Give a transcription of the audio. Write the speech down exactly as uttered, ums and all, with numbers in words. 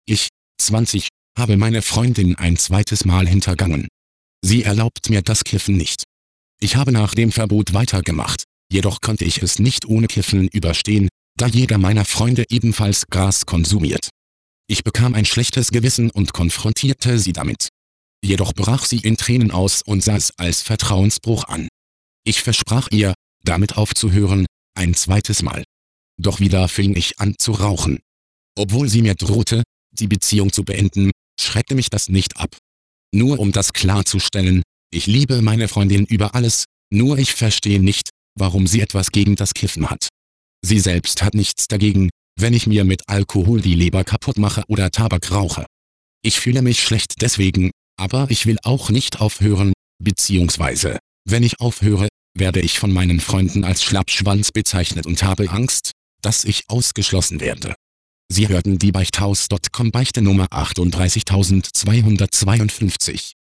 Ich, zwanzig, habe meine Freundin ein zweites Mal hintergangen. Sie erlaubt mir das Kiffen nicht. Ich habe nach dem Verbot weitergemacht, jedoch konnte ich es nicht ohne Kiffen überstehen, da jeder meiner Freunde ebenfalls Gras konsumiert. Ich bekam ein schlechtes Gewissen und konfrontierte sie damit. Jedoch brach sie in Tränen aus und sah es als Vertrauensbruch an. Ich versprach ihr, damit aufzuhören, ein zweites Mal. Doch wieder fing ich an zu rauchen. Obwohl sie mir drohte, die Beziehung zu beenden, schreckte mich das nicht ab. Nur um das klarzustellen, ich liebe meine Freundin über alles, nur ich verstehe nicht, warum sie etwas gegen das Kiffen hat. Sie selbst hat nichts dagegen, wenn ich mir mit Alkohol die Leber kaputt mache oder Tabak rauche. Ich fühle mich schlecht deswegen, aber ich will auch nicht aufhören, beziehungsweise, wenn ich aufhöre, werde ich von meinen Freunden als Schlappschwanz bezeichnet und habe Angst, dass ich ausgeschlossen werde. Sie hörten die Beichthaus Punkt com Beichte Nummer achtunddreißigtausendzweihundertzweiundfünfzig.